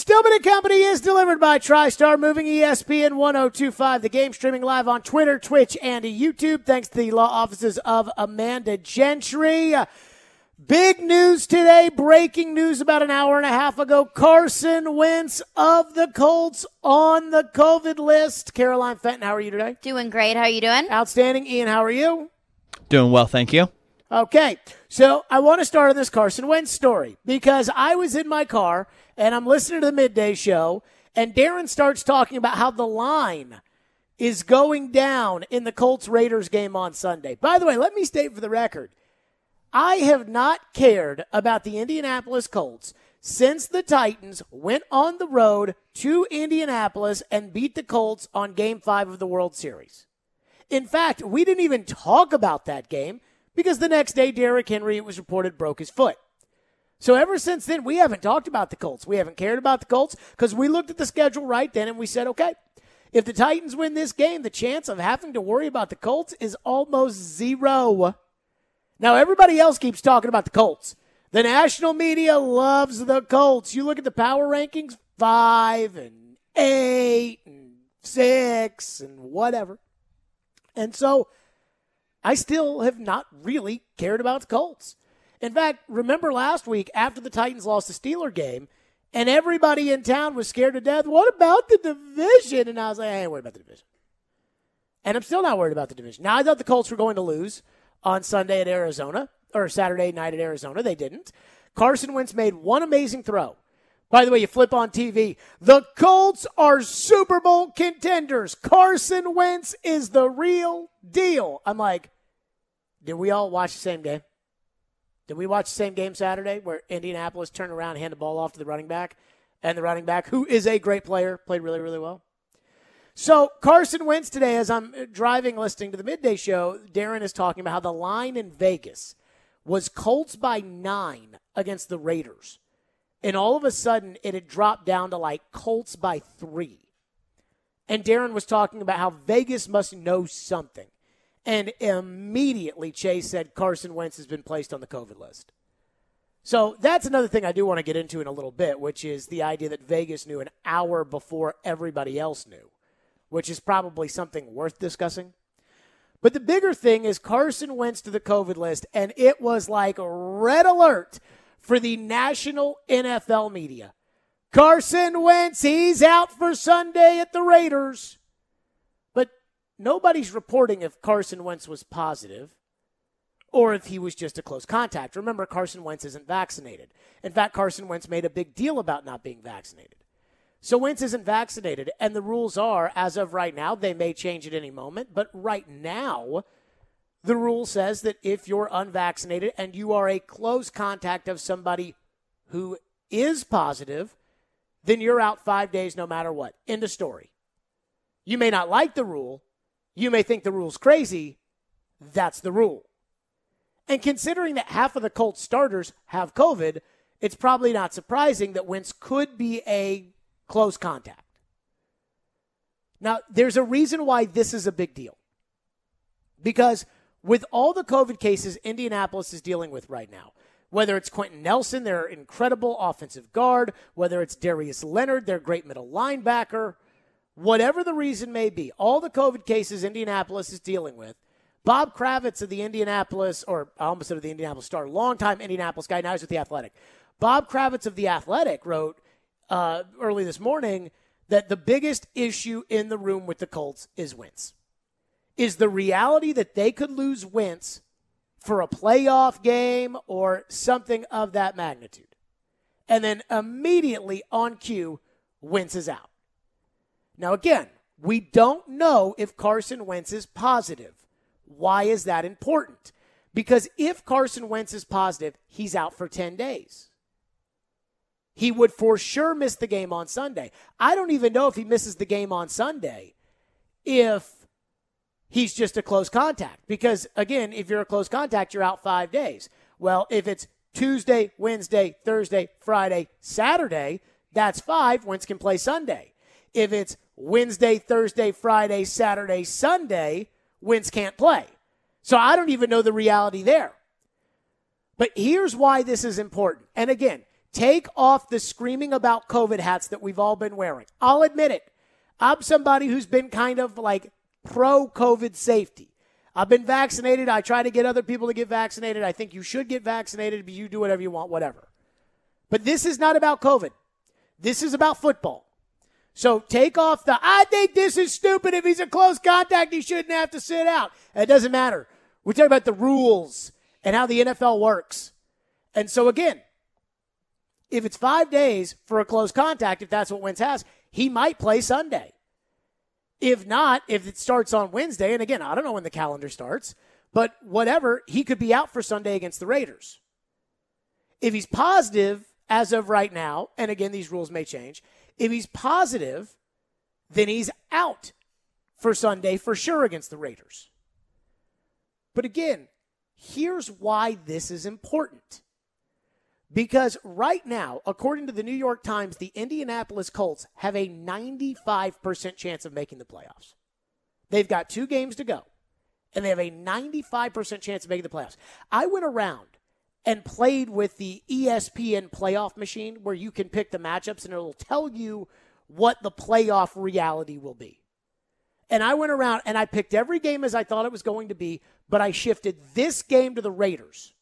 Stupid and Company is delivered by TriStar Moving, ESPN 1025. The game streaming live on Twitter, Twitch, and YouTube. Thanks to the law offices of Amanda Gentry. Big news today, breaking news about an hour and a half ago. Carson Wentz of the Colts on the COVID list. Caroline Fenton, how are you today? Doing great. How are you doing? Outstanding. Ian, how are you? Doing well, thank you. Okay, so I want to start on this Carson Wentz story because I was in my car and I'm listening to the midday show, and Darren starts talking about how the line is going down in the Colts-Raiders game on Sunday. By the way, let me state for the record, I have not cared about the Indianapolis Colts since the Titans went on the road to Indianapolis and beat the Colts on Game 5 of the World Series. In fact, we didn't even talk about that game because the next day, Derrick Henry, it was reported, broke his foot. So ever since then, we haven't talked about the Colts. We haven't cared about the Colts because we looked at the schedule right then and we said, okay, if the Titans win this game, the chance of having to worry about the Colts is almost zero. Now, everybody else keeps talking about the Colts. The national media loves the Colts. You look at the power rankings, 5 and 8 and 6 and whatever. And so I still have not really cared about the Colts. In fact, remember last week after the Titans lost the Steeler game and everybody in town was scared to death, what about the division? And I was like, I ain't worried about the division. And I'm still not worried about the division. Now, I thought the Colts were going to lose on Sunday at Arizona, or Saturday night at Arizona. They didn't. Carson Wentz made one amazing throw. By the way, you flip on TV. The Colts are Super Bowl contenders. Carson Wentz is the real deal. I'm like, did we all watch the same game? Did we watch the same game Saturday where Indianapolis turned around and handed the ball off to the running back? And the running back, who is a great player, played really, really well. So Carson Wentz today, as I'm driving, listening to the midday show, Darren is talking about how the line in Vegas was Colts by 9 against the Raiders. And all of a sudden, it had dropped down to like Colts by 3. And Darren was talking about how Vegas must know something. And immediately Chase said Carson Wentz has been placed on the COVID list. So that's another thing I do want to get into in a little bit, which is the idea that Vegas knew an hour before everybody else knew, which is probably something worth discussing. But the bigger thing is Carson Wentz to the COVID list, and it was like red alert for the national NFL media. Carson Wentz, he's out for Sunday at the Raiders. But nobody's reporting if Carson Wentz was positive or if he was just a close contact. Remember, Carson Wentz isn't vaccinated. In fact, Carson Wentz made a big deal about not being vaccinated. So Wentz isn't vaccinated, and the rules are, as of right now, they may change at any moment, but right now, the rule says that if you're unvaccinated and you are a close contact of somebody who is positive, then you're out 5 days no matter what. End of story. You may not like the rule. You may think the rule's crazy. That's the rule. And considering that half of the Colts starters have COVID, it's probably not surprising that Wentz could be a close contact. Now, there's a reason why this is a big deal. Because with all the COVID cases Indianapolis is dealing with right now, whether it's Quentin Nelson, their incredible offensive guard, whether it's Darius Leonard, their great middle linebacker, whatever the reason may be, all the COVID cases Indianapolis is dealing with, Bob Kravitz of the Indianapolis, or I almost said of the Indianapolis Star, longtime Indianapolis guy, now he's with The Athletic. Bob Kravitz of The Athletic wrote early this morning that the biggest issue in the room with the Colts is Wentz. Is the reality that they could lose Wentz for a playoff game or something of that magnitude. And then immediately on cue, Wentz is out. Now again, we don't know if Carson Wentz is positive. Why is that important? Because if Carson Wentz is positive, he's out for 10 days. He would for sure miss the game on Sunday. I don't even know if he misses the game on Sunday if he's just a close contact. Because, again, if you're a close contact, you're out 5 days. Well, if it's Tuesday, Wednesday, Thursday, Friday, Saturday, that's 5. Wentz can play Sunday. If it's Wednesday, Thursday, Friday, Saturday, Sunday, Wentz can't play. So I don't even know the reality there. But here's why this is important. And again, Take off the screaming about COVID hats that we've all been wearing. I'll admit it. I'm somebody who's been kind of like pro-COVID safety. I've been vaccinated. I try to get other people to get vaccinated. I think you should get vaccinated, but you do whatever you want, whatever. But this is not about COVID. This is about football. So take off I think this is stupid. If he's a close contact, he shouldn't have to sit out. It doesn't matter. We're talking about the rules and how the NFL works. And so again, if it's 5 days for a close contact, if that's what Wentz has, he might play Sunday. If not, if it starts on Wednesday, and again, I don't know when the calendar starts, but whatever, he could be out for Sunday against the Raiders. If he's positive as of right now, and again, these rules may change, if he's positive, then he's out for Sunday for sure against the Raiders. But again, here's why this is important. Because right now, according to the New York Times, the Indianapolis Colts have a 95% chance of making the playoffs. They've got 2 games to go, and they have a 95% chance of making the playoffs. I went around and played with the ESPN playoff machine where you can pick the matchups, and it'll tell you what the playoff reality will be. And I went around and I picked every game as I thought it was going to be, but I shifted this game to the Raiders.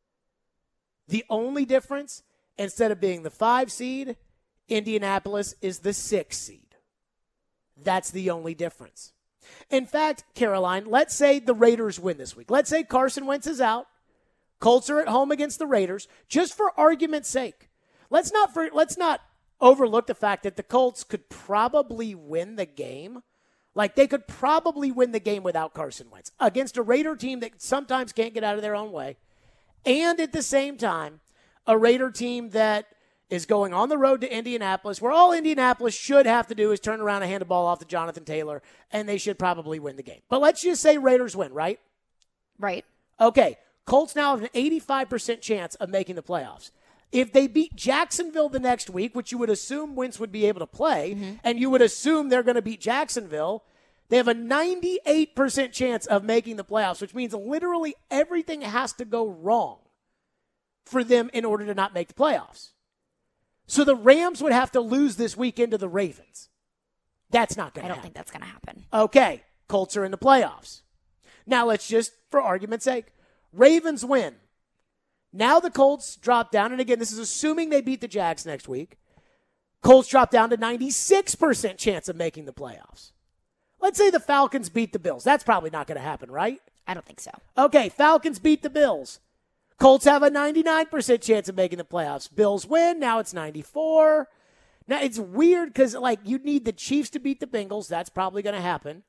The only difference, instead of being the 5 seed, Indianapolis is the 6 seed. That's the only difference. In fact, Caroline, let's say the Raiders win this week. Let's say Carson Wentz is out. Colts are at home against the Raiders. Just for argument's sake, let's not overlook the fact that the Colts could probably win the game. Like, they could probably win the game without Carson Wentz against a Raider team that sometimes can't get out of their own way. And at the same time, a Raider team that is going on the road to Indianapolis, where all Indianapolis should have to do is turn around and hand the ball off to Jonathan Taylor, and they should probably win the game. But let's just say Raiders win, right? Right. Okay, Colts now have an 85% chance of making the playoffs. If they beat Jacksonville the next week, which you would assume Wentz would be able to play, and you would assume they're going to beat Jacksonville, they have a 98% chance of making the playoffs, which means literally everything has to go wrong for them in order to not make the playoffs. So the Rams would have to lose this weekend to the Ravens. That's not going to happen. I don't think that's going to happen. Okay, Colts are in the playoffs. Now let's just, for argument's sake, Ravens win. Now the Colts drop down, and again, this is assuming they beat the Jags next week. Colts drop down to 96% chance of making the playoffs. Let's say the Falcons beat the Bills. That's probably not going to happen, right? I don't think so. Okay, Falcons beat the Bills. Colts have a 99% chance of making the playoffs. Bills win. Now it's 94. Now, it's weird because, like, you'd need the Chiefs to beat the Bengals. That's probably going to happen.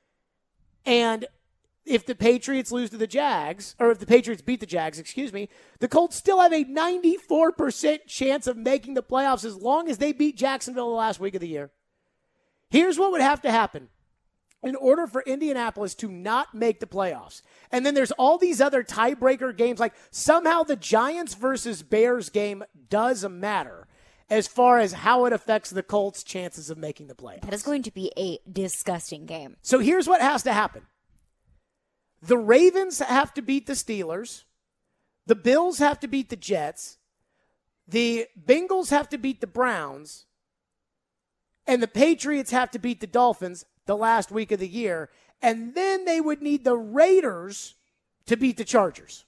And if the Patriots lose to the Jags, or if the Patriots beat the Jags, the Colts still have a 94% chance of making the playoffs as long as they beat Jacksonville the last week of the year. Here's what would have to happen in order for Indianapolis to not make the playoffs. And then there's all these other tiebreaker games, like somehow the Giants versus Bears game does matter as far as how it affects the Colts' chances of making the playoffs. That is going to be a disgusting game. So here's what has to happen. The Ravens have to beat the Steelers. The Bills have to beat the Jets. The Bengals have to beat the Browns. And the Patriots have to beat the Dolphins the last week of the year. And then they would need the Raiders to beat the Chargers.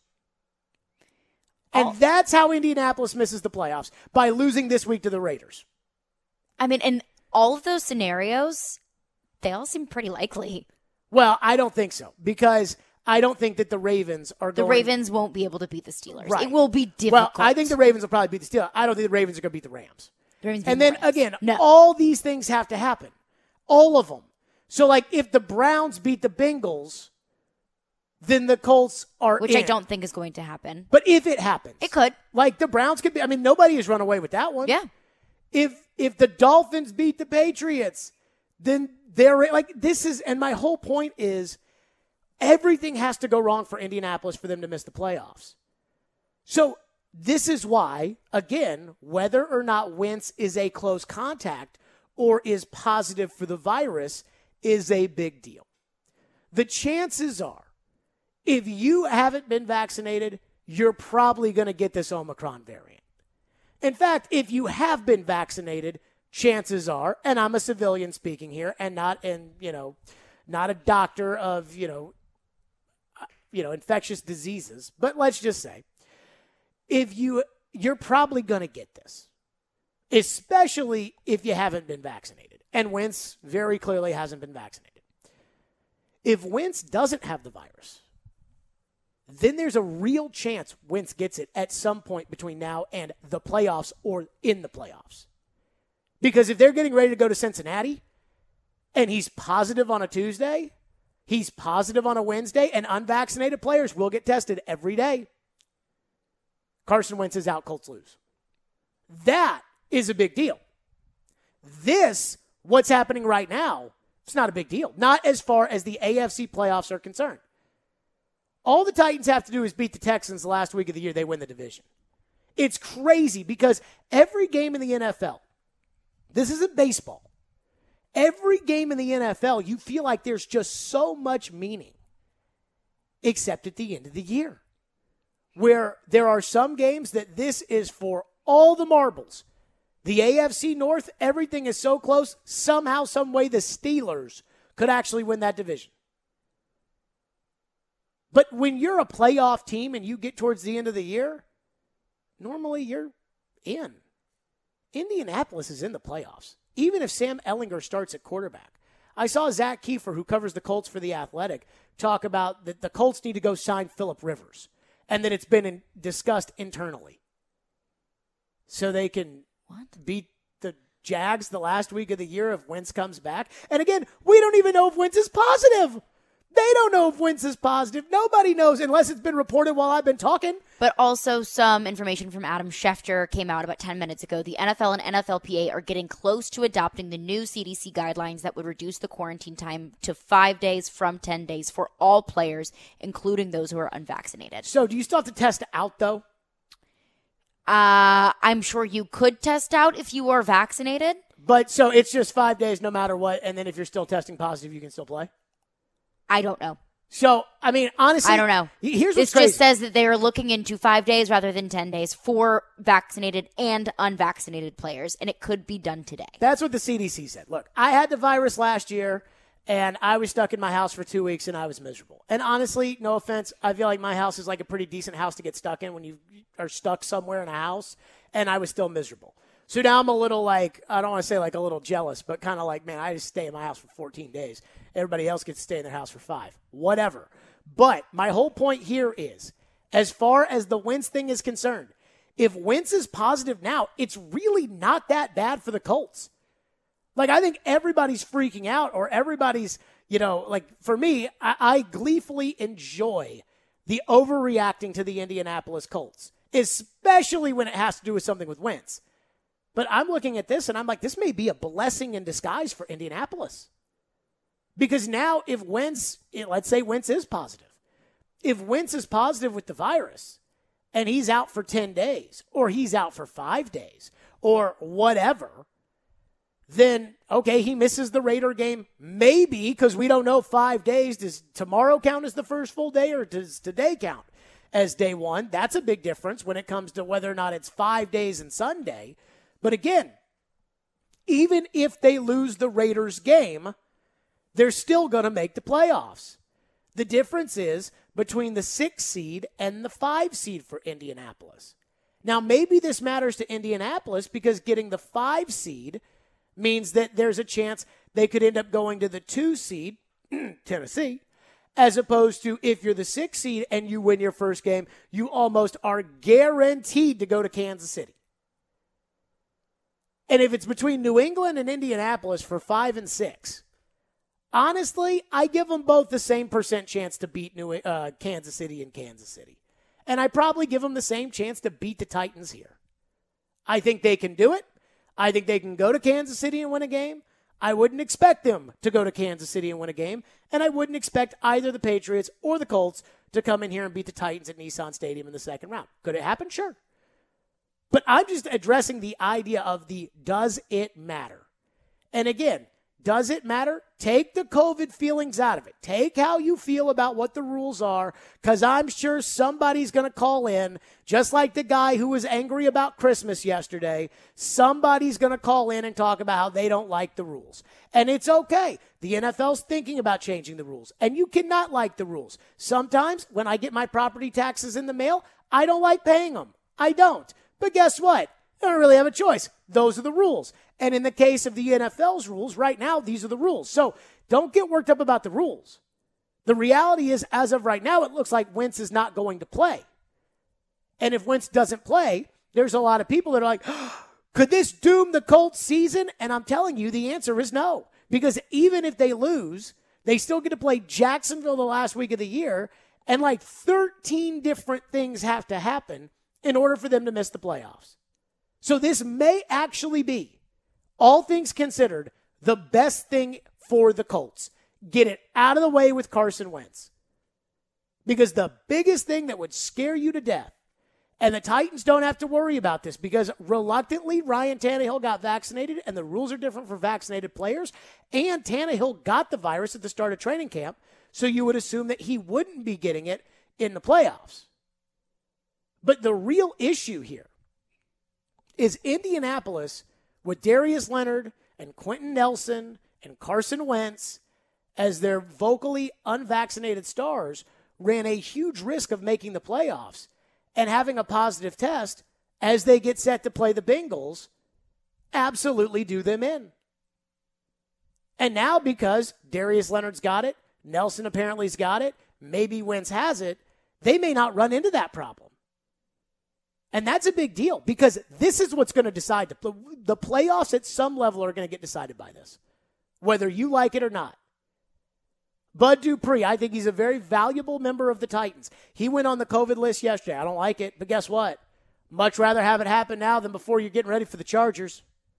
And that's how Indianapolis misses the playoffs, by losing this week to the Raiders. I mean, in all of those scenarios, they all seem pretty likely. Well, I don't think so, because I don't think that the Ravens are going... The Ravens won't be able to beat the Steelers. Right. It will be difficult. Well, I think the Ravens will probably beat the Steelers. I don't think the Ravens are going to beat the Rams. And then, again, all these things have to happen. All of them. So, like, if the Browns beat the Bengals, then the Colts are Which in. I don't think is going to happen. But if it happens. It could. Like, the Browns could be... I mean, nobody has run away with that one. Yeah. If the Dolphins beat the Patriots, then they're... Like, this is... And my whole point is, everything has to go wrong for Indianapolis for them to miss the playoffs. So, this is why, again, whether or not Wentz is a close contact or is positive for the virus is a big deal. The chances are, if you haven't been vaccinated, you're probably going to get this Omicron variant. In fact, if you have been vaccinated, chances are, and I'm a civilian speaking here, and not a doctor of infectious diseases, but let's just say, if you're probably going to get this, especially if you haven't been vaccinated. And Wentz very clearly hasn't been vaccinated. If Wentz doesn't have the virus, then there's a real chance Wentz gets it at some point between now and the playoffs or in the playoffs. Because if they're getting ready to go to Cincinnati and he's positive on a Tuesday, he's positive on a Wednesday, and unvaccinated players will get tested every day. Carson Wentz is out, Colts lose. That is a big deal. This, what's happening right now, it's not a big deal. Not as far as the AFC playoffs are concerned. All the Titans have to do is beat the Texans the last week of the year. They win the division. It's crazy because every game in the NFL, this isn't baseball. Every game in the NFL, you feel like there's just so much meaning, except at the end of the year, where there are some games that this is for all the marbles. The AFC North, everything is so close. Somehow, some way, the Steelers could actually win that division. But when you're a playoff team and you get towards the end of the year, normally you're in. Indianapolis is in the playoffs, even if Sam Ehlinger starts at quarterback. I saw Zach Kiefer, who covers the Colts for The Athletic, talk about that the Colts need to go sign Phillip Rivers and that it's been discussed internally so they can beat the Jags the last week of the year if Wentz comes back. And again, we don't even know if Wentz is positive. They don't know if Wentz is positive. Nobody knows unless it's been reported while I've been talking. But also some information from Adam Schefter came out about 10 minutes ago. The NFL and NFLPA are getting close to adopting the new CDC guidelines that would reduce the quarantine time to 5 days from 10 days for all players, including those who are unvaccinated. So do you still have to test out, though? I'm sure you could test out if you are vaccinated. But so it's just 5 days no matter what, and then if you're still testing positive, you can still play? I don't know. So, I mean, honestly, I don't know. Here's this what's crazy. Just says that they are looking into 5 days rather than 10 days for vaccinated and unvaccinated players, and it could be done today. That's what the CDC said. Look, I had the virus last year, and I was stuck in my house for 2 weeks, and I was miserable. And honestly, no offense, I feel like my house is like a pretty decent house to get stuck in when you are stuck somewhere in a house, and I was still miserable. So now I'm a little like, I don't want to say like a little jealous, but kind of like, man, I just stay in my house for 14 days. Everybody else gets to stay in their house for 5. Whatever. But my whole point here is, as far as the Wentz thing is concerned, if Wentz is positive now, it's really not that bad for the Colts. Like, I think everybody's freaking out, or everybody's, like, for me, I gleefully enjoy the overreacting to the Indianapolis Colts, especially when it has to do with something with Wentz. But I'm looking at this, and I'm like, this may be a blessing in disguise for Indianapolis. Because now if Wentz, let's say Wentz is positive. If Wentz is positive with the virus, and he's out for 10 days, or he's out for 5 days, or whatever, then, okay, he misses the Raider game. Maybe, because we don't know 5 days. Does tomorrow count as the first full day, or does today count as day one? That's a big difference when it comes to whether or not it's 5 days and Sunday. But again, even if they lose the Raiders game, they're still going to make the playoffs. The difference is between the 6 seed and the 5 seed for Indianapolis. Now, maybe this matters to Indianapolis because getting the 5 seed means that there's a chance they could end up going to the 2 seed, Tennessee, as opposed to if you're the 6 seed and you win your first game, you almost are guaranteed to go to Kansas City. And if it's between New England and Indianapolis for 5 and 6, honestly, I give them both the same % chance to beat Kansas City in Kansas City. And I probably give them the same chance to beat the Titans here. I think they can do it. I think they can go to Kansas City and win a game. I wouldn't expect them to go to Kansas City and win a game. And I wouldn't expect either the Patriots or the Colts to come in here and beat the Titans at Nissan Stadium in the second round. Could it happen? Sure. But I'm just addressing the idea of does it matter? And again, Does it matter? Take the COVID feelings out of it. Take how you feel about what the rules are, because I'm sure somebody's going to call in, just like the guy who was angry about Christmas yesterday. Somebody's going to call in and talk about how they don't like the rules. And it's okay. The NFL's thinking about changing the rules, and you cannot like the rules. Sometimes when I get my property taxes in the mail, I don't like paying them. I don't. But guess what? I don't really have a choice. Those are the rules. And in the case of the NFL's rules, right now, these are the rules. So don't get worked up about the rules. The reality is, as of right now, it looks like Wentz is not going to play. And if Wentz doesn't play, there's a lot of people that are like, could this doom the Colts season? And I'm telling you, the answer is no. Because even if they lose, they still get to play Jacksonville the last week of the year. And like 13 different things have to happen in order for them to miss the playoffs. So this may actually be, all things considered, the best thing for the Colts. Get it out of the way with Carson Wentz. Because the biggest thing that would scare you to death, and the Titans don't have to worry about this because reluctantly Ryan Tannehill got vaccinated, and the rules are different for vaccinated players, and Tannehill got the virus at the start of training camp, so you would assume that he wouldn't be getting it in the playoffs. But the real issue here is Indianapolis with Darius Leonard and Quentin Nelson and Carson Wentz as their vocally unvaccinated stars ran a huge risk of making the playoffs and having a positive test as they get set to play the Bengals absolutely do them in. And now because Darius Leonard's got it, Nelson apparently's got it, maybe Wentz has it, they may not run into that problem. And that's a big deal because this is what's going to decide. The playoffs at some level are going to get decided by this, whether you like it or not. Bud Dupree, I think he's a very valuable member of the Titans. He went on the COVID list yesterday. I don't like it, but guess what? Much rather have it happen now than before you're getting ready for the Chargers.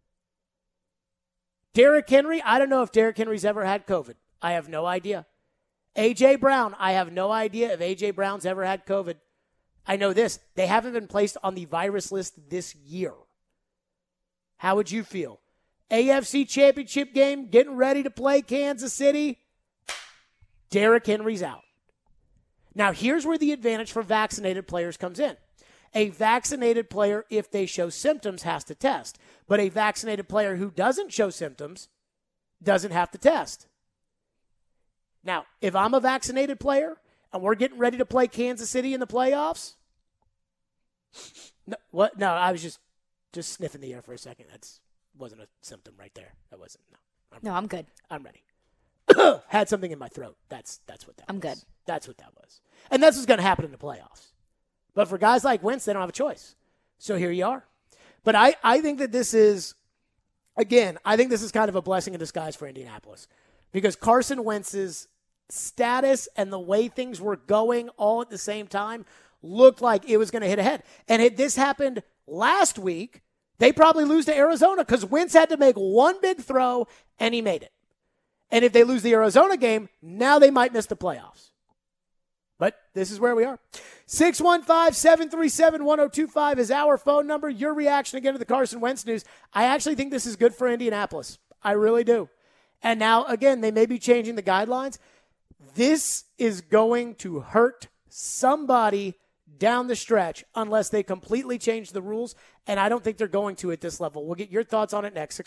Derrick Henry, I don't know if Derrick Henry's ever had COVID. I have no idea. A.J. Brown, I have no idea if A.J. Brown's ever had COVID. I know this. They haven't been placed on the virus list this year. How would you feel? AFC Championship game, getting ready to play Kansas City. Derrick Henry's out. Now, here's where the advantage for vaccinated players comes in. A vaccinated player, if they show symptoms, has to test. But a vaccinated player who doesn't show symptoms doesn't have to test. Now, if I'm a vaccinated player and we're getting ready to play Kansas City in the playoffs, no, what? No, I was just sniffing the air for a second. That wasn't a symptom right there. That wasn't. No, I'm good. I'm ready. Had something in my throat. That's what that was. I'm good. That's what that was. And that's what's going to happen in the playoffs. But for guys like Wentz, they don't have a choice. So here you are. But I think that this is, again, I think this is kind of a blessing in disguise for Indianapolis. Because Carson Wentz's status and the way things were going all at the same time looked like it was going to hit ahead. And had this happened last week, they probably lose to Arizona because Wentz had to make one big throw, and he made it. And if they lose the Arizona game, now they might miss the playoffs. But this is where we are. 615-737-1025 is our phone number. Your reaction again to the Carson Wentz news. I actually think this is good for Indianapolis. I really do. And now, again, they may be changing the guidelines. This is going to hurt somebody down the stretch unless they completely change the rules, and I don't think they're going to at this level. We'll get your thoughts on it next,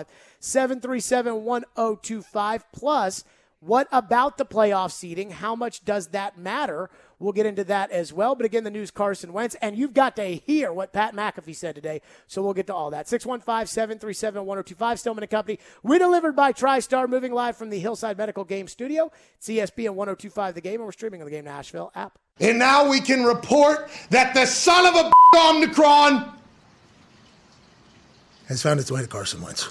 615-737-1025. Plus, what about the playoff seeding? How much does that matter? We'll get into that as well. But again, the news, Carson Wentz, and you've got to hear what Pat McAfee said today, so we'll get to all that. 615-737-1025, Stillman & Company. We're delivered by TriStar, moving live from the Hillside Medical Game Studio. It's ESPN 1025 The Game, and we're streaming on the Game Nashville app. And now we can report that the son of a Omicron has found its way to Carson Wentz.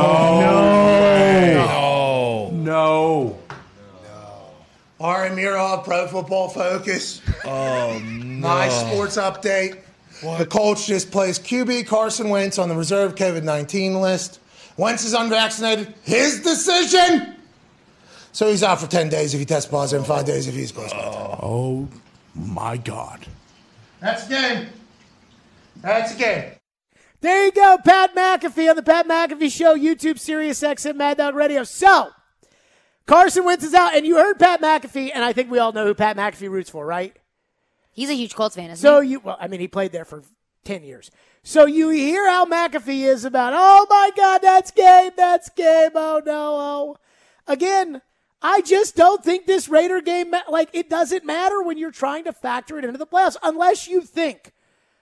No. Ari Mirov, Pro Football Focus. My sports update. What? The Colts just placed QB Carson Wentz on the reserve COVID-19 list. Wentz is unvaccinated. His decision. So he's out for 10 days if he tests positive and 5 days if he's close. Oh, my God. That's the game. There you go, Pat McAfee on the Pat McAfee Show, YouTube, Sirius XM, Mad Dog Radio. So, Carson Wentz is out, and you heard Pat McAfee, and I think we all know who Pat McAfee roots for, right? He's a huge Colts fan, isn't he? He played there for 10 years. So you hear how McAfee is about, oh my God, that's game, oh no, oh. Again, I just don't think this Raider game, it doesn't matter when you're trying to factor it into the playoffs, unless you think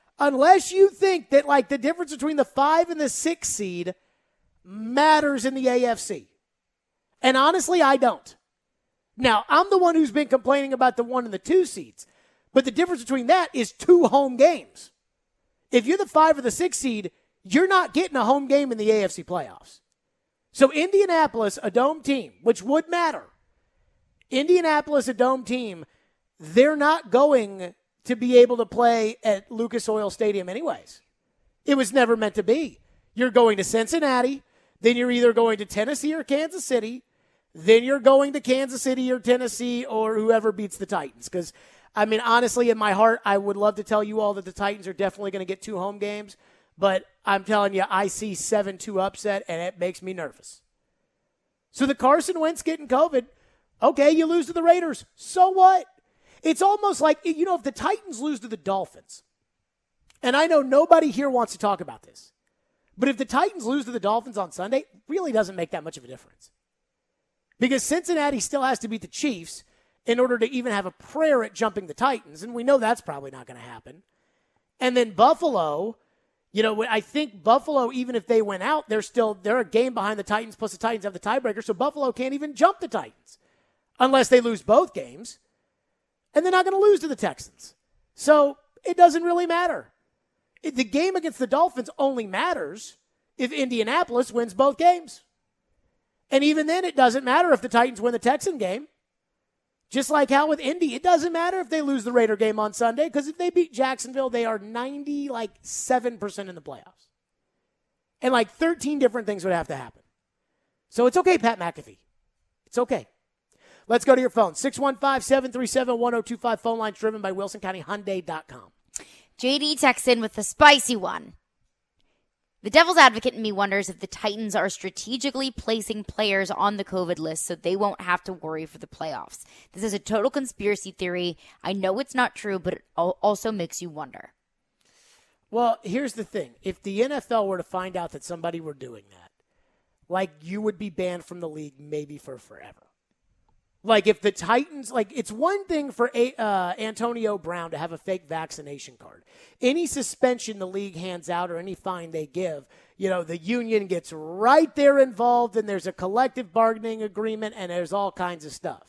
that, the difference between the 5 and the 6 seed matters in the AFC. And honestly, I don't. Now, I'm the one who's been complaining about the 1 and the 2 seeds, but the difference between that is 2 home games. If you're the 5 or the 6 seed, you're not getting a home game in the AFC playoffs. So Indianapolis, a dome team, which would matter. Indianapolis, a dome team, they're not going to be able to play at Lucas Oil Stadium anyways. It was never meant to be. You're going to Cincinnati, then you're either going to Tennessee or Kansas City, then you're going to Kansas City or Tennessee or whoever beats the Titans. Because, honestly, in my heart, I would love to tell you all that the Titans are definitely going to get 2 home games, but I'm telling you, I see 7-2 upset, and it makes me nervous. So the Carson Wentz getting COVID, okay, you lose to the Raiders. So what? It's almost like, if the Titans lose to the Dolphins, and I know nobody here wants to talk about this, but if the Titans lose to the Dolphins on Sunday, it really doesn't make that much of a difference. Because Cincinnati still has to beat the Chiefs in order to even have a prayer at jumping the Titans, and we know that's probably not going to happen. And then Buffalo, I think Buffalo, even if they went out, they're a game behind the Titans, plus the Titans have the tiebreaker, so Buffalo can't even jump the Titans unless they lose both games. And they're not going to lose to the Texans. So it doesn't really matter. The game against the Dolphins only matters if Indianapolis wins both games. And even then, it doesn't matter if the Titans win the Texan game. Just like how with Indy, it doesn't matter if they lose the Raider game on Sunday, because if they beat Jacksonville, they are 7% in the playoffs. And 13 different things would have to happen. So it's okay, Pat McAfee. It's okay. Let's go to your phone. 615-737-1025. Phone lines driven by WilsonCountyHyundai.com. JD texts in with the spicy one. The devil's advocate in me wonders if the Titans are strategically placing players on the COVID list so they won't have to worry for the playoffs. This is a total conspiracy theory. I know it's not true, but it also makes you wonder. Well, here's the thing. If the NFL were to find out that somebody were doing that, you would be banned from the league maybe for forever. If the Titans, it's one thing for Antonio Brown to have a fake vaccination card. Any suspension the league hands out or any fine they give, the union gets right there involved and there's a collective bargaining agreement and there's all kinds of stuff.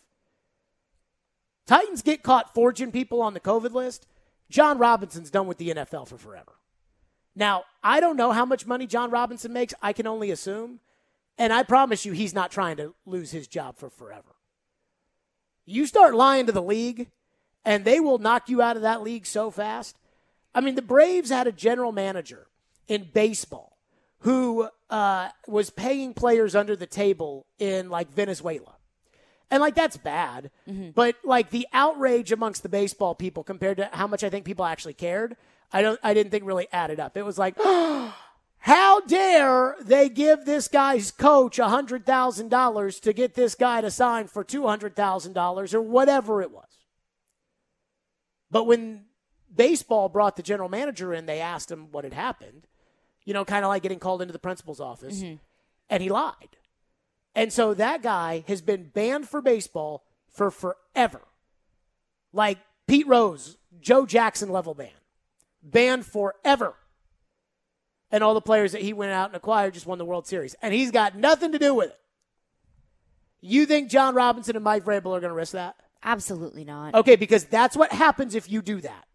Titans get caught forging people on the COVID list. John Robinson's done with the NFL for forever. Now, I don't know how much money John Robinson makes. I can only assume. And I promise you he's not trying to lose his job for forever. You start lying to the league, and they will knock you out of that league so fast. The Braves had a general manager in baseball who was paying players under the table in, Venezuela. And, that's bad. Mm-hmm. But, the outrage amongst the baseball people compared to how much I think people actually cared, I didn't think really added up. It was how dare they give this guy's coach $100,000 to get this guy to sign for $200,000 or whatever it was. But when baseball brought the general manager in, they asked him what had happened, kind of like getting called into the principal's office, mm-hmm. and he lied. And so that guy has been banned for baseball for forever. Pete Rose, Joe Jackson level ban. Banned forever. And all the players that he went out and acquired just won the World Series. And he's got nothing to do with it. You think John Robinson and Mike Vrabel are going to risk that? Absolutely not. Okay, because that's what happens if you do that.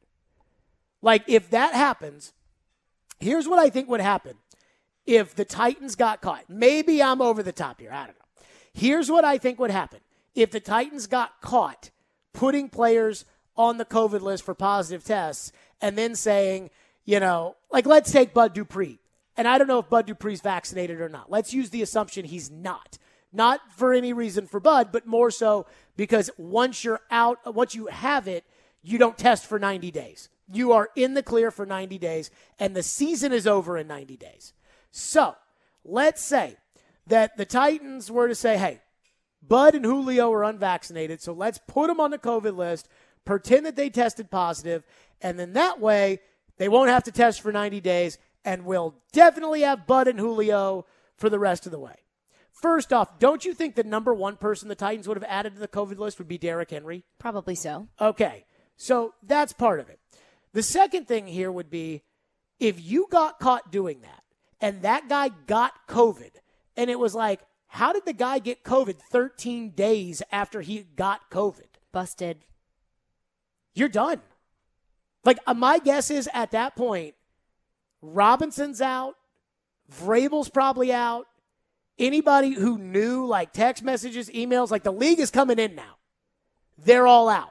If that happens, here's what I think would happen if the Titans got caught. Maybe I'm over the top here. I don't know. Here's what I think would happen if the Titans got caught putting players on the COVID list for positive tests and then saying, let's take Bud Dupree. And I don't know if Bud Dupree's vaccinated or not. Let's use the assumption he's not. Not for any reason for Bud, but more so because once you have it, you don't test for 90 days. You are in the clear for 90 days, and the season is over in 90 days. So let's say that the Titans were to say, hey, Bud and Julio are unvaccinated, so let's put them on the COVID list, pretend that they tested positive, and then that way they won't have to test for 90 days, and we'll definitely have Bud and Julio for the rest of the way. First off, don't you think the number one person the Titans would have added to the COVID list would be Derrick Henry? Probably so. Okay, so that's part of it. The second thing here would be if you got caught doing that, and that guy got COVID, and it was like, how did the guy get COVID 13 days after he got COVID? Busted. You're done. Like, my guess is at that point, Robinson's out, Vrabel's probably out. Anybody who knew, like text messages, emails, like the league is coming in now. They're all out.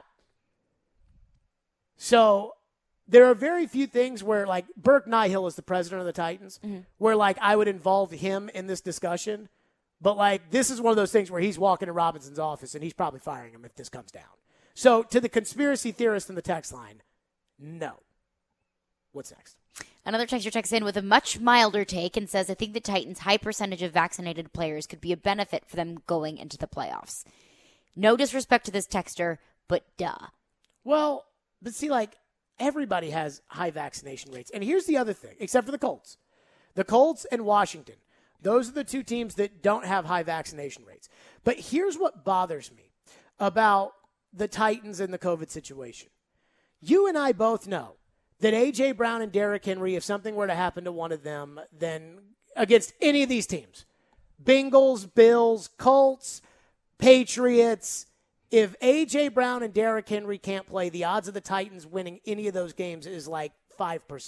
So there are very few things where, like, Burke Nihill is the president of the Titans, where, like, I would involve him in this discussion. But, like, this is one of those things where he's walking to Robinson's office and he's probably firing him if this comes down. So to the conspiracy theorist in the text line, no. What's next? Another texter checks in with a much milder take and says, I think the Titans' high percentage of vaccinated players could be a benefit for them going into the playoffs. No disrespect to this texter, but duh. Well, but see, like, everybody has high vaccination rates. And here's the other thing, except for the Colts. The Colts and Washington, those are the two teams that don't have high vaccination rates. But here's what bothers me about the Titans and the COVID situation. You and I both know that A.J. Brown and Derrick Henry, if something were to happen to one of them, then against any of these teams, Bengals, Bills, Colts, Patriots, if A.J. Brown and Derrick Henry can't play, the odds of the Titans winning any of those games is like 5%.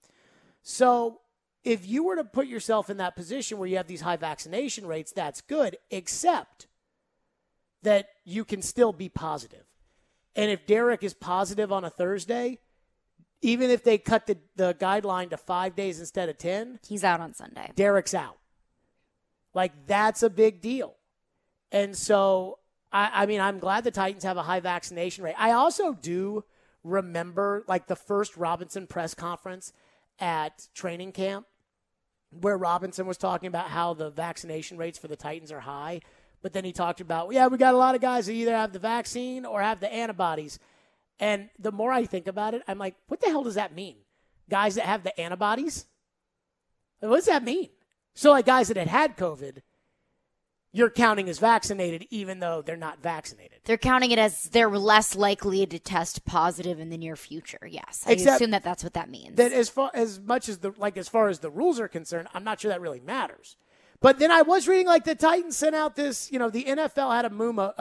So if you were to put yourself in that position where you have these high vaccination rates, that's good, except that you can still be positive. And if Derrick is positive on a Thursday, even if they cut the guideline to 5 days instead of 10, he's out on Sunday. Derrick's out. Like, that's a big deal. And so, I mean, I'm glad the Titans have a high vaccination rate. I also do remember, like, the first Robinson press conference at training camp where Robinson was talking about how the vaccination rates for the Titans are high. But then he talked about, we got a lot of guys that either have the vaccine or have the antibodies. And the more I think about it, I'm like, what the hell does that mean? Guys that have the antibodies? What does that mean? So, like, guys that had COVID, you're counting as vaccinated even though they're not vaccinated. They're counting it as they're less likely to test positive in the near future, yes. I assume that that's what that means. That as far as the rules are concerned, I'm not sure that really matters. But then I was reading, like, the Titans sent out this, the NFL had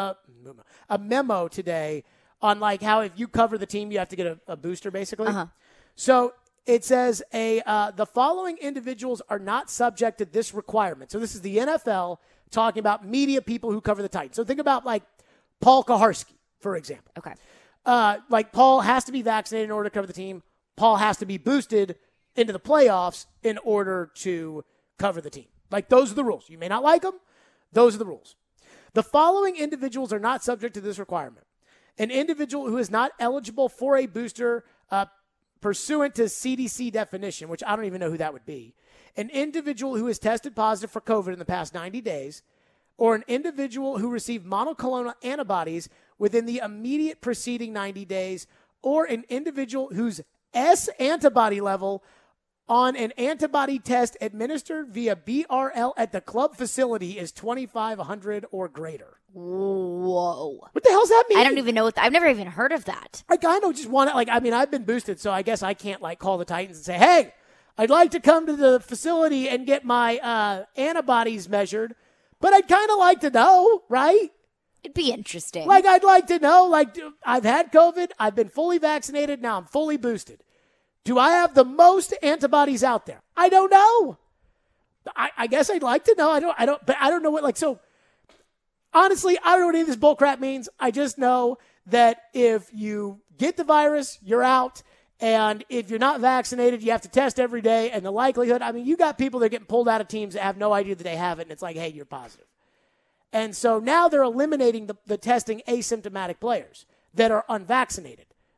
a memo today on, like, how if you cover the team, you have to get a booster, basically. Uh-huh. So it says the following individuals are not subject to this requirement. So this is the NFL talking about media people who cover the Titans. So think about, like, Paul Kaharski, for example. Okay. Like, Paul has to be vaccinated in order to cover the team. Paul has to be boosted into the playoffs in order to cover the team. Like, those are the rules. You may not like them. Those are the rules. The following individuals are not subject to this requirement. An individual who is not eligible for a booster pursuant to CDC definition, which I don't even know who that would be. An individual who has tested positive for COVID in the past 90 days, or an individual who received monoclonal antibodies within the immediate preceding 90 days, or an individual whose S antibody level on an antibody test administered via BRL at the club facility is 2,500 or greater. Whoa. What the hell does that mean? I don't even know I've never even heard of that. I kind of just want to, I've been boosted, so I guess I can't, call the Titans and say, hey, I'd like to come to the facility and get my antibodies measured, but I'd kind of like to know, right? It'd be interesting. I'd like to know, I've had COVID, I've been fully vaccinated, now I'm fully boosted. Do I have the most antibodies out there? I don't know. I guess I'd like to know. But I don't know what, so honestly, I don't know what any of this bullcrap means. I just know that if you get the virus, you're out. And if you're not vaccinated, you have to test every day. And the likelihood, you got people that are getting pulled out of teams that have no idea that they have it. And it's like, hey, you're positive. And so now they're eliminating the testing asymptomatic players that are unvaccinated.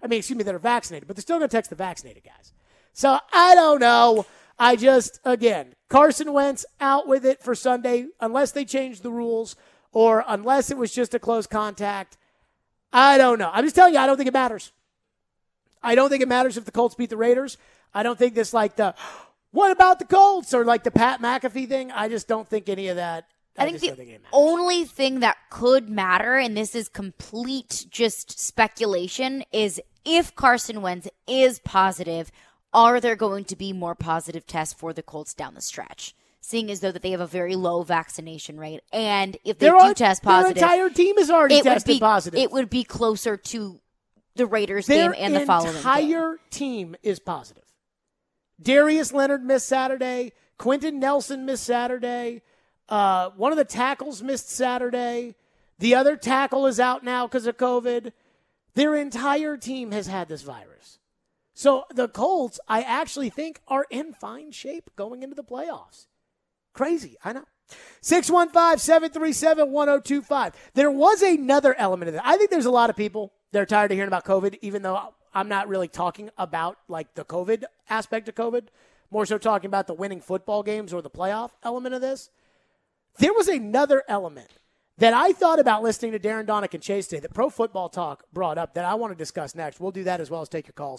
that are vaccinated, but they're still going to text the vaccinated guys. So I don't know. Again, Carson Wentz out with it for Sunday, unless they change the rules or unless it was just a close contact. I don't know. I'm just telling you, I don't think it matters. I don't think it matters if the Colts beat the Raiders. I don't think this what about the Colts or like the Pat McAfee thing. I just don't think any of that. I think the only thing that could matter, and this is complete just speculation, is if Carson Wentz is positive, are there going to be more positive tests for the Colts down the stretch? Seeing as though that they have a very low vaccination rate. And if they do test positive, their entire team is already tested positive. It would be closer to the Raiders game and the following game. Their entire team is positive. Darius Leonard missed Saturday. Quentin Nelson missed Saturday. One of the tackles missed Saturday. The other tackle is out now because of COVID. Their entire team has had this virus. So the Colts, I actually think, are in fine shape going into the playoffs. Crazy, I know. 615-737-1025. There was another element of that. I think there's a lot of people that are tired of hearing about COVID, even though I'm not really talking about like the COVID aspect of COVID, more so talking about the winning football games or the playoff element of this. There was another element that I thought about listening to Darren Donick and Chase today that Pro Football Talk brought up that I want to discuss next. We'll do that as well as take your calls.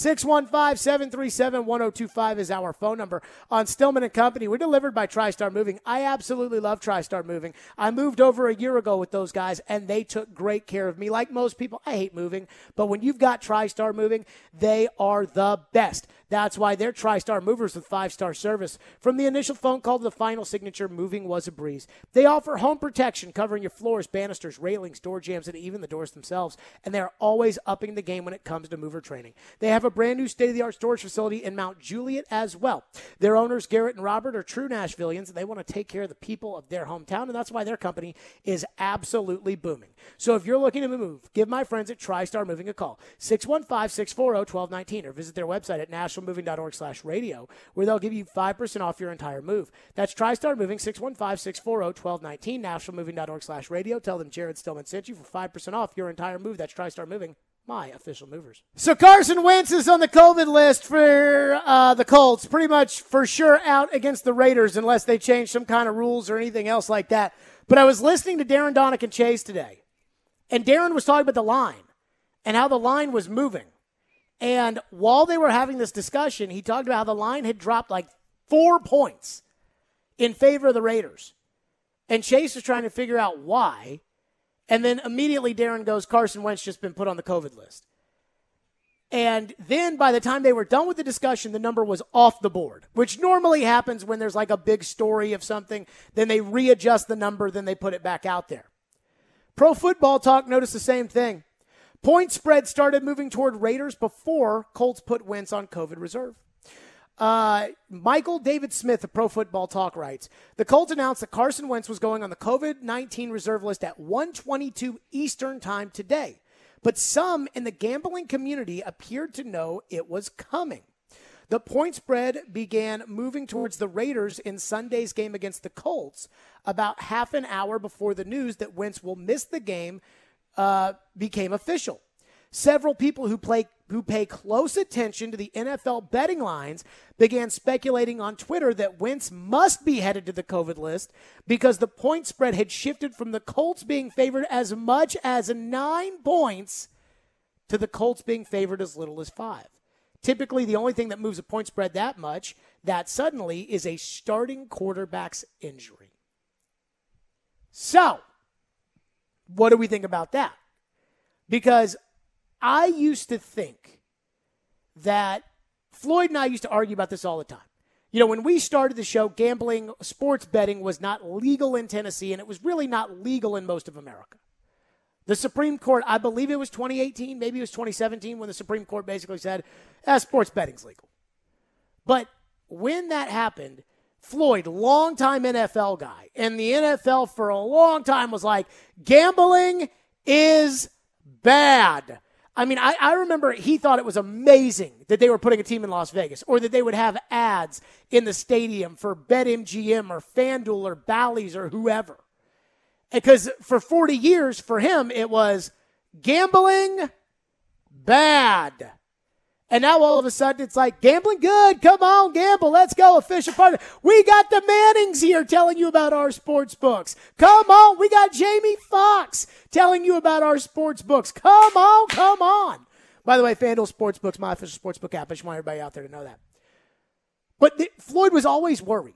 615-737-1025 is our phone number. On Stillman & Company, we're delivered by TriStar Moving. I absolutely love TriStar Moving. I moved over a year ago with those guys, and they took great care of me. Like most people, I hate moving, but when you've got TriStar Moving, they are the best. That's why they're TriStar movers with 5-star service. From the initial phone call to the final signature, moving was a breeze. They offer home protection covering your floors, banisters, railings, door jambs, and even the doors themselves. And they're always upping the game when it comes to mover training. They have a brand new state-of-the-art storage facility in Mount Juliet as well. Their owners, Garrett and Robert, are true Nashvillians, and they want to take care of the people of their hometown, and that's why their company is absolutely booming. So if you're looking to move, give my friends at TriStar Moving a call. 615-640-1219 or visit their website at nationalmoving.org/radio, where they'll give you 5% off your entire move. That's TriStar Moving, 615-640-1219, nationalmoving.org/radio. Tell them Jared Stillman sent you for 5% off your entire move. That's TriStar Moving, my official movers. So Carson Wentz is on the COVID list for the Colts, pretty much for sure out against the Raiders unless they change some kind of rules or anything else like that. But I was listening to Darren Donick and Chase today, and Darren was talking about the line and how the line was moving. And while they were having this discussion, he talked about how the line had dropped like 4 points in favor of the Raiders. And Chase was trying to figure out why. And then immediately Darren goes, Carson Wentz just been put on the COVID list. And then by the time they were done with the discussion, the number was off the board, which normally happens when there's like a big story of something. Then they readjust the number, then they put it back out there. Pro Football Talk noticed the same thing. Point spread started moving toward Raiders before Colts put Wentz on COVID reserve. Michael David Smith of Pro Football Talk writes, the Colts announced that Carson Wentz was going on the COVID-19 reserve list at 1:22 Eastern time today. But some in the gambling community appeared to know it was coming. The point spread began moving towards the Raiders in Sunday's game against the Colts about half an hour before the news that Wentz will miss the game became official. Several people who pay close attention to the NFL betting lines began speculating on Twitter that Wentz must be headed to the COVID list because the point spread had shifted from the Colts being favored as much as 9 points to the Colts being favored as little as 5. Typically, the only thing that moves a point spread that much, that suddenly, is a starting quarterback's injury. So, what do we think about that? Because I used to think that Floyd and I used to argue about this all the time. You know, when we started the show, gambling, sports betting was not legal in Tennessee, and it was really not legal in most of America. The Supreme Court, I believe it was 2018, maybe it was 2017, when the Supreme Court basically said, sports betting's legal. But when that happened, Floyd, longtime NFL guy, and the NFL for a long time was like, gambling is bad. I mean, I remember he thought it was amazing that they were putting a team in Las Vegas or that they would have ads in the stadium for BetMGM or FanDuel or Bally's or whoever. Because for 40 years, for him, it was gambling Bad. And now all of a sudden it's like, gambling good. Come on, gamble. Let's go. Official partner. We got the Mannings here telling you about our sports books. Come on. We got Jamie Foxx telling you about our sports books. Come on. Come on. By the way, FanDuel Sportsbook's my official sportsbook app. I just want everybody out there to know that. But Floyd was always worried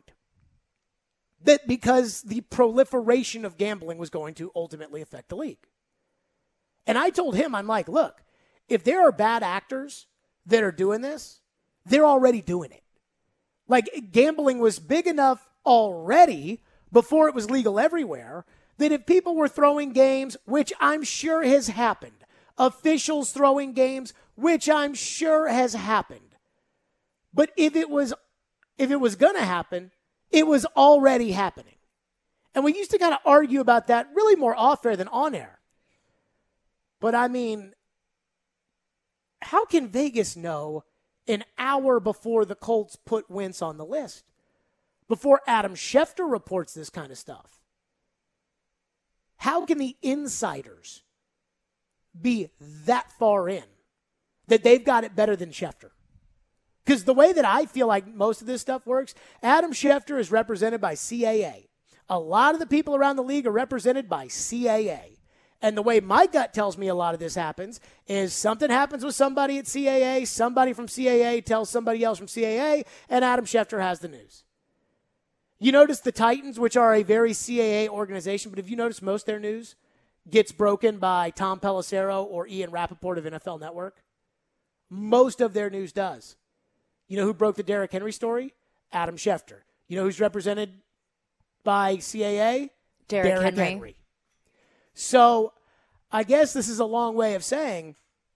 that because the proliferation of gambling was going to ultimately affect the league. And I told him, I'm like, look, if there are bad actors that are doing this, they're already doing it. Like, gambling was big enough already before it was legal everywhere that if people were throwing games, which I'm sure has happened, officials throwing games, which I'm sure has happened. But if it was going to happen, it was already happening. And we used to kind of argue about that really more off-air than on-air. But, I mean, how can Vegas know an hour before the Colts put Wentz on the list? Before Adam Schefter reports this kind of stuff? How can the insiders be that far in that they've got it better than Schefter? Because the way that I feel like most of this stuff works, Adam Schefter is represented by CAA. A lot of the people around the league are represented by CAA. And the way my gut tells me a lot of this happens is something happens with somebody at CAA, somebody from CAA tells somebody else from CAA, and Adam Schefter has the news. You notice the Titans, which are a very CAA organization, but if you notice most of their news gets broken by Tom Pelissero or Ian Rappaport of NFL Network. Most of their news does. You know who broke the Derrick Henry story? Adam Schefter. You know who's represented by CAA? Derrick Henry. So I guess this is a long way of saying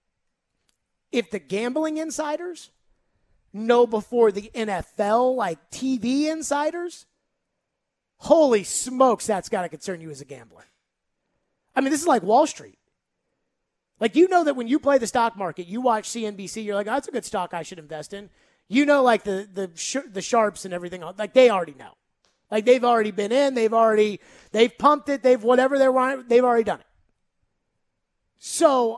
if the gambling insiders know before the NFL, like TV insiders, holy smokes, that's got to concern you as a gambler. I mean, this is like Wall Street. Like, you know that when you play the stock market, you watch CNBC, you're like, oh, that's a good stock I should invest in. You know, like the sharps and everything, like they already know. Like they've already been in, they've pumped it, they've already done it. So,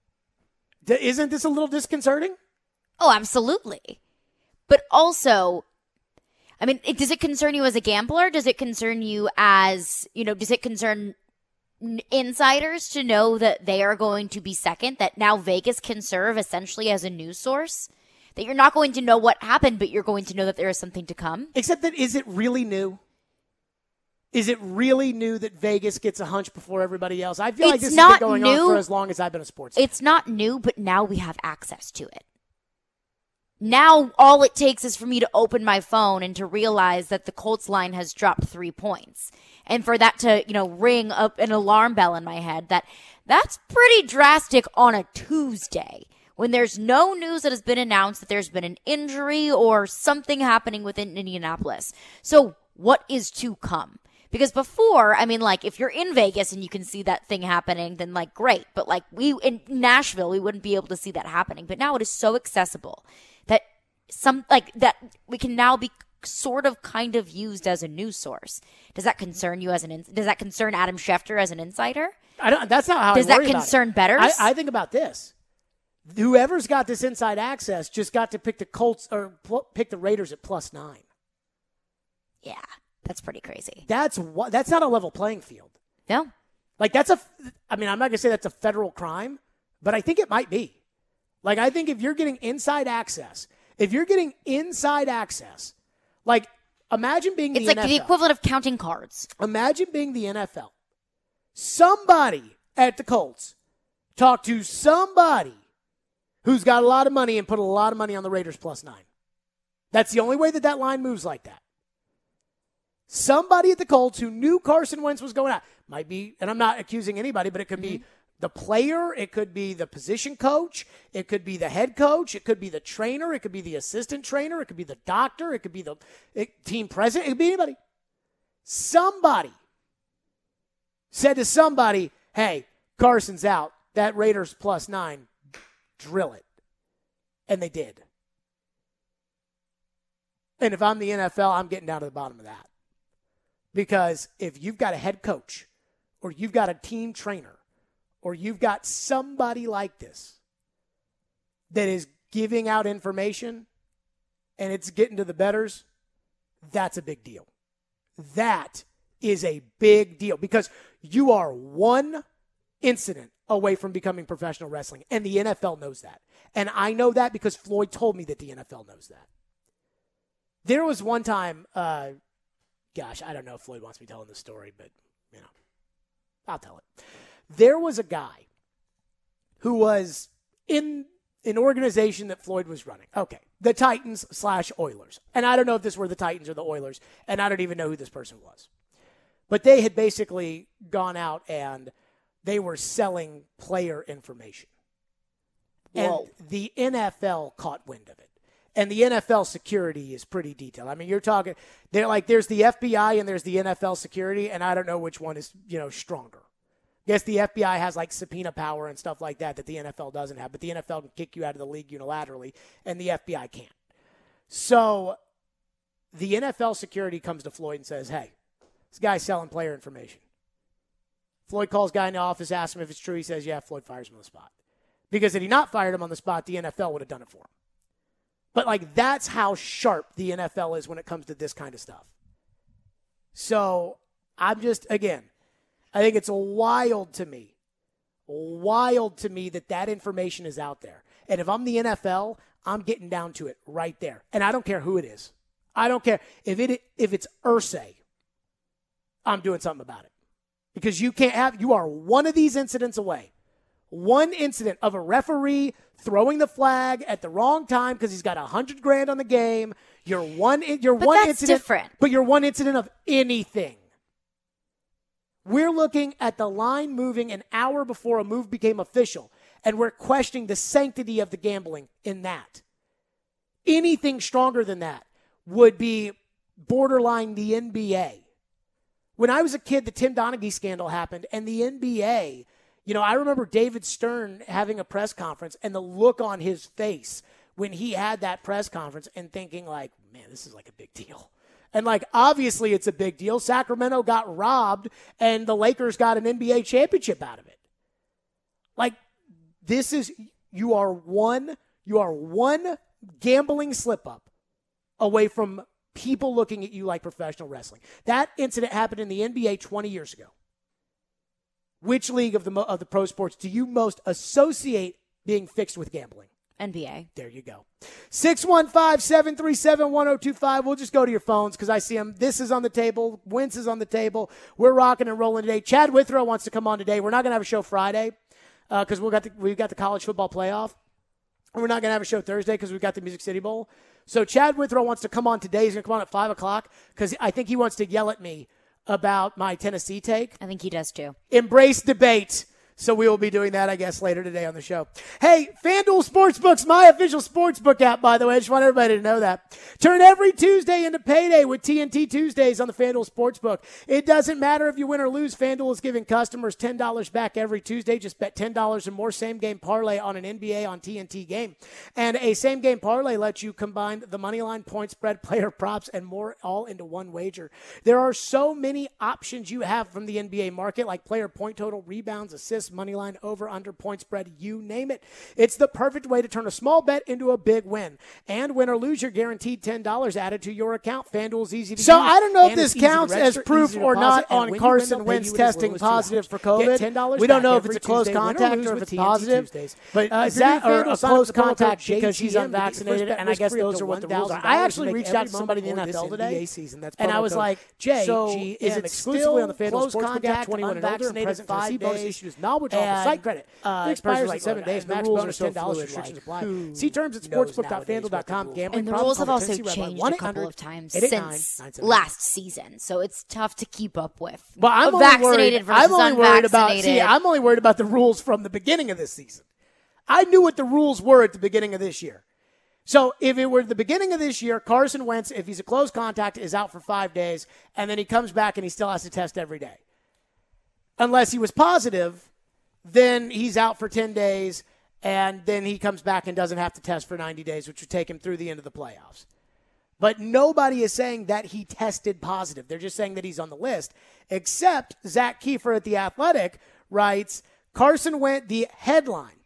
isn't this a little disconcerting? Oh, absolutely. But also, I mean, does it concern you as a gambler? Does it concern you as, does it concern insiders to know that they are going to be second, that now Vegas can serve essentially as a news source? That you're not going to know what happened, but you're going to know that there is something to come? Except that, is it really new? Is it really new that Vegas gets a hunch before everybody else? I feel like this has been going on for as long as I've been a sports fan. It's not new, but now we have access to it. Now all it takes is for me to open my phone and to realize that the Colts line has dropped 3 points. And for that to, ring up an alarm bell in my head, that's pretty drastic on a Tuesday when there's no news that has been announced that there's been an injury or something happening within Indianapolis. So what is to come? Because before, I mean, like, if you're in Vegas and you can see that thing happening, then, like, great. But, like, in Nashville, we wouldn't be able to see that happening. But now it is so accessible that that we can now be sort of kind of used as a news source. Does that concern you does that concern Adam Schefter as an insider? That's not how does I worry that concern bettors? I think about this. Whoever's got this inside access just got to pick the Colts or pick the Raiders at +9. Yeah, that's pretty crazy. That's not a level playing field. No. Like, I'm not going to say that's a federal crime, but I think it might be. Like, I think if you're getting inside access, like, imagine being the NFL. It's like the equivalent of counting cards. Imagine being the NFL. Somebody at the Colts talked to somebody who's got a lot of money and put a lot of money on the Raiders +9. That's the only way that line moves like that. Somebody at the Colts who knew Carson Wentz was going out. Might be, and I'm not accusing anybody, but it could be the player, it could be the position coach, it could be the head coach, it could be the trainer, it could be the assistant trainer, it could be the doctor, it could be the team president, it could be anybody. Somebody said to somebody, hey, Carson's out. That Raiders +9, drill it. And they did. And if I'm the NFL, I'm getting down to the bottom of that. Because if you've got a head coach or you've got a team trainer or you've got somebody like this that is giving out information and it's getting to the bettors, that's a big deal. That is a big deal because you are one incident away from becoming professional wrestling, and the NFL knows that. And I know that because Floyd told me that the NFL knows that. There was one time, I don't know if Floyd wants me telling this story, but, I'll tell it. There was a guy who was in an organization that Floyd was running. Okay, the Titans/Oilers. And I don't know if this were the Titans or the Oilers, and I don't even know who this person was. But they had basically gone out and they were selling player information. Whoa. And the NFL caught wind of it. And the NFL security is pretty detailed. I mean, you're talking, there's the FBI and there's the NFL security, and I don't know which one is, stronger. I guess the FBI has subpoena power and stuff like that the NFL doesn't have, but the NFL can kick you out of the league unilaterally, and the FBI can't. So the NFL security comes to Floyd and says, hey, this guy's selling player information. Floyd calls guy in the office, asks him if it's true. He says, yeah. Floyd fires him on the spot. Because had he not fired him on the spot, the NFL would have done it for him. But, that's how sharp the NFL is when it comes to this kind of stuff. So, I'm just, again, I think it's wild to me that information is out there. And if I'm the NFL, I'm getting down to it right there. And I don't care who it is. I don't care. If it's Irsay, I'm doing something about it. Because you are one of these incidents away. One incident of a referee throwing the flag at the wrong time because he's got $100,000 on the game. You're one incident different. But you're one incident of anything. We're looking at the line moving an hour before a move became official, and we're questioning the sanctity of the gambling in that. Anything stronger than that would be borderline the NBA. When I was a kid, the Tim Donaghy scandal happened, and the NBA, I remember David Stern having a press conference and the look on his face when he had that press conference and thinking man, this is a big deal. And obviously it's a big deal. Sacramento got robbed and the Lakers got an NBA championship out of it. You are one gambling slip up away from people looking at you like professional wrestling. That incident happened in the NBA 20 years ago. Which league of the pro sports do you most associate being fixed with gambling? NBA. There you go. 615-737-1025. We'll just go to your phones because I see them. This is on the table. Wentz is on the table. We're rocking and rolling today. Chad Withrow wants to come on today. We're not going to have a show Friday because we've got the college football playoff. And we're not going to have a show Thursday because we've got the Music City Bowl. So Chad Withrow wants to come on today. He's going to come on at 5 o'clock because I think he wants to yell at me about my Tennessee take. I think he does too. Embrace debate. So we will be doing that, I guess, later today on the show. Hey, FanDuel Sportsbook's my official sportsbook app, by the way. I just want everybody to know that. Turn every Tuesday into payday with TNT Tuesdays on the FanDuel Sportsbook. It doesn't matter if you win or lose. FanDuel is giving customers $10 back every Tuesday. Just bet $10 or more same-game parlay on an NBA on TNT game. And a same-game parlay lets you combine the moneyline, point spread, player props, and more all into one wager. There are so many options you have from the NBA market, like player point total, rebounds, assists, money line, over, under, point spread, you name it. It's the perfect way to turn a small bet into a big win. And win or lose, you're guaranteed $10 added to your account. FanDuel's easy to use. So I don't know if this counts as proof or not on Carson Wentz testing positive for COVID. We don't know if it's a close contact or if it's positive. But is that or a close contact because he's unvaccinated? And I guess those are what the rules are. I actually reached out to somebody in the NFL today, and I was like, Jay, is it exclusively on the FanDuel Sportsbook 21 and older, present 5 days? Site credit. It expires in 7 days. Max bonus $10. Restrictions apply. See terms at sportsbook.fanduel.com. Gambling and the rules have also changed a couple of times since last season, so it's tough to keep up with. Well, I'm vaccinated versus unvaccinated. I'm only worried about the rules from the beginning of this season. I knew what the rules were at the beginning of this year. So if it were the beginning of this year, Carson Wentz, if he's a close contact, is out for 5 days, and then he comes back and he still has to test every day. Unless he was positive, then he's out for 10 days, and then he comes back and doesn't have to test for 90 days, which would take him through the end of the playoffs. But nobody is saying that he tested positive. They're just saying that he's on the list, except Zach Kiefer at The Athletic writes, Carson Wentz, the headline,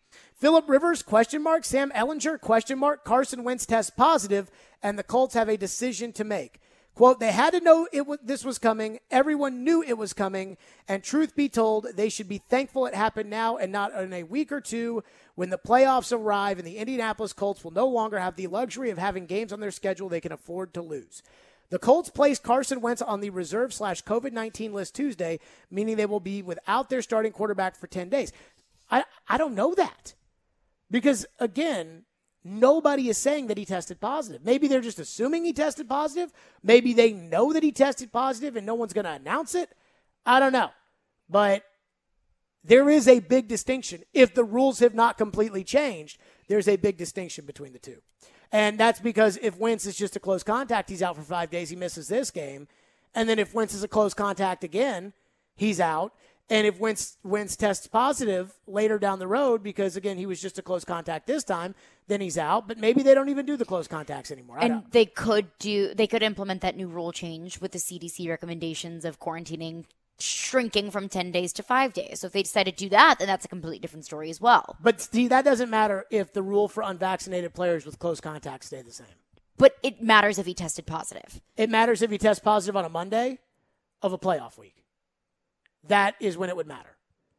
Phillip Rivers, question mark. Sam Ehlinger, question mark. Carson Wentz tests positive, and the Colts have a decision to make. Quote, they had to know this was coming. Everyone knew it was coming. And truth be told, they should be thankful it happened now and not in a week or two when the playoffs arrive and the Indianapolis Colts will no longer have the luxury of having games on their schedule they can afford to lose. The Colts placed Carson Wentz on the reserve/COVID-19 list Tuesday, meaning they will be without their starting quarterback for 10 days. I don't know that. Because, again, nobody is saying that he tested positive. Maybe they're just assuming he tested positive. Maybe they know that he tested positive and no one's going to announce it. I don't know. But there is a big distinction. If the rules have not completely changed, there's a big distinction between the two. And that's because if Wentz is just a close contact, he's out for 5 days, he misses this game. And then if Wentz is a close contact again, he's out. And if Wentz tests positive later down the road, because, again, he was just a close contact this time, then he's out. But maybe they don't even do the close contacts anymore. They could implement that new rule change with the CDC recommendations of quarantining shrinking from 10 days to 5 days. So if they decide to do that, then that's a completely different story as well. But, Steve, that doesn't matter if the rule for unvaccinated players with close contacts stay the same. But it matters if he tested positive. It matters if he tests positive on a Monday of a playoff week. That is when it would matter.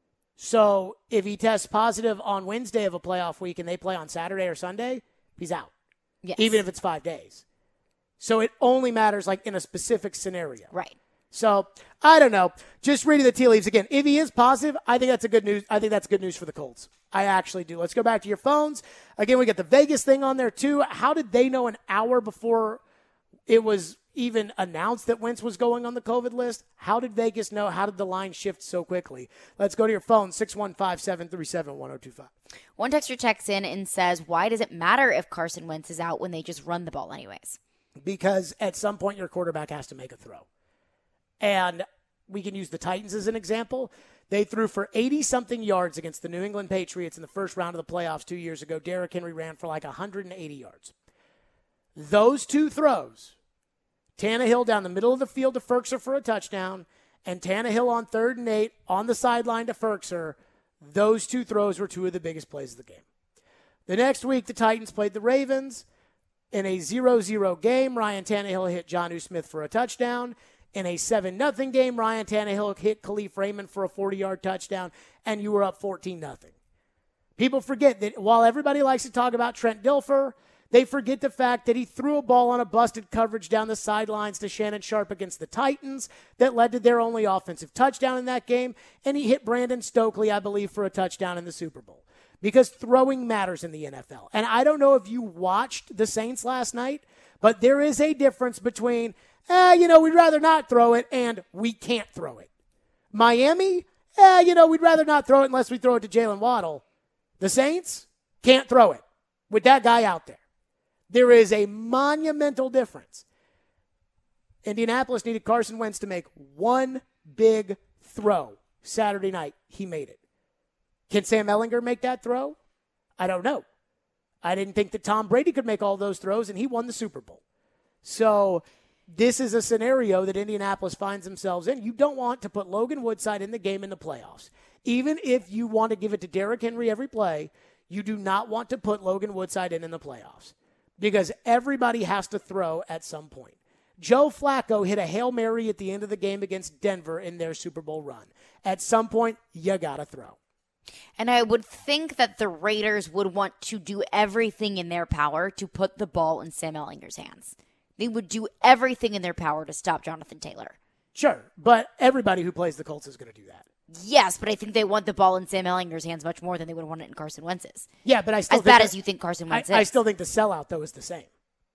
So if he tests positive on Wednesday of a playoff week and they play on Saturday or Sunday, he's out. Yes. Even if it's 5 days. So it only matters like in a specific scenario. Right. So I don't know. Just reading the tea leaves again. If he is positive, I think that's good news for the Colts. I actually do. Let's go back to your phones. Again, we got the Vegas thing on there too. How did they know an hour before it was even announced that Wentz was going on the COVID list? How did Vegas know? How did the line shift so quickly? Let's go to your phone, 615-737-1025. One texter checks in and says, why does it matter if Carson Wentz is out when they just run the ball anyways? Because at some point your quarterback has to make a throw. And we can use the Titans as an example. They threw for 80-something yards against the New England Patriots in the first round of the playoffs 2 years ago. Derrick Henry ran for like 180 yards. Those two throws, Tannehill down the middle of the field to Ferkser for a touchdown, and Tannehill on 3rd and 8 on the sideline to Ferkser, those two throws were two of the biggest plays of the game. The next week, the Titans played the Ravens in a 0-0 game. Ryan Tannehill hit Jonnu Smith for a touchdown. In a 7-0 game, Ryan Tannehill hit Khalif Raymond for a 40-yard touchdown, and you were up 14-0. People forget that while everybody likes to talk about Trent Dilfer, they forget the fact that he threw a ball on a busted coverage down the sidelines to Shannon Sharp against the Titans that led to their only offensive touchdown in that game, and he hit Brandon Stokely, I believe, for a touchdown in the Super Bowl. Because throwing matters in the NFL. And I don't know if you watched the Saints last night, but there is a difference between, we'd rather not throw it, and we can't throw it. Miami, we'd rather not throw it unless we throw it to Jalen Waddle. The Saints can't throw it with that guy out there. There is a monumental difference. Indianapolis needed Carson Wentz to make one big throw Saturday night. He made it. Can Sam Ehlinger make that throw? I don't know. I didn't think that Tom Brady could make all those throws, and he won the Super Bowl. So this is a scenario that Indianapolis finds themselves in. You don't want to put Logan Woodside in the game in the playoffs. Even if you want to give it to Derrick Henry every play, you do not want to put Logan Woodside in the playoffs because everybody has to throw at some point. Joe Flacco hit a Hail Mary at the end of the game against Denver in their Super Bowl run. At some point, you got to throw. And I would think that the Raiders would want to do everything in their power to put the ball in Sam Ehlinger's hands. They would do everything in their power to stop Jonathan Taylor. Sure, but everybody who plays the Colts is going to do that. Yes, but I think they want the ball in Sam Ehlinger's hands much more than they would want it in Carson Wentz's. Yeah, but I still as bad as you think Carson Wentz is. I still think the sellout, though, is the same.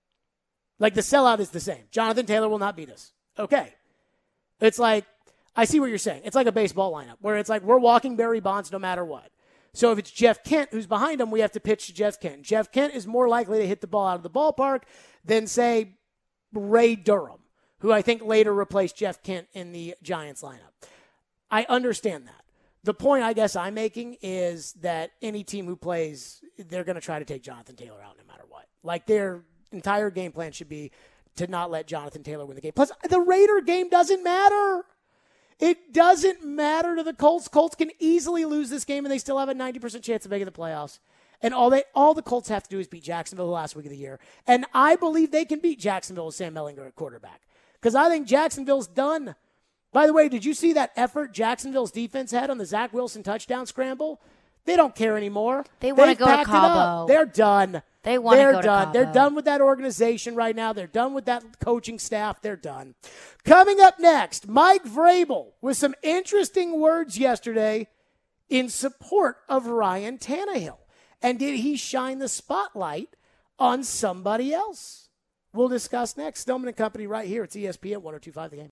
Like, the sellout is the same. Jonathan Taylor will not beat us. Okay. It's like, I see what you're saying. It's like a baseball lineup where it's like we're walking Barry Bonds no matter what. So if it's Jeff Kent who's behind him, we have to pitch to Jeff Kent. Jeff Kent is more likely to hit the ball out of the ballpark than, say, Ray Durham, who I think later replaced Jeff Kent in the Giants lineup. I understand that. The point I guess I'm making is that any team who plays, they're going to try to take Jonathan Taylor out no matter what. Like, their entire game plan should be to not let Jonathan Taylor win the game. Plus, the Raider game doesn't matter. It doesn't matter to the Colts. Colts can easily lose this game, and they still have a 90% chance of making the playoffs. And all the Colts have to do is beat Jacksonville the last week of the year. And I believe they can beat Jacksonville with Sam Ehlinger at quarterback. Because I think Jacksonville's done. By the way, did you see that effort Jacksonville's defense had on the Zach Wilson touchdown scramble? They don't care anymore. They want to go to Cabo. They're done. They want to go to done. Cabo. They're done with that organization right now. They're done with that coaching staff. They're done. Coming up next, Mike Vrabel with some interesting words yesterday in support of Ryan Tannehill. And did he shine the spotlight on somebody else? We'll discuss next. Snowman and Company right here. It's ESPN 102.5 The Game.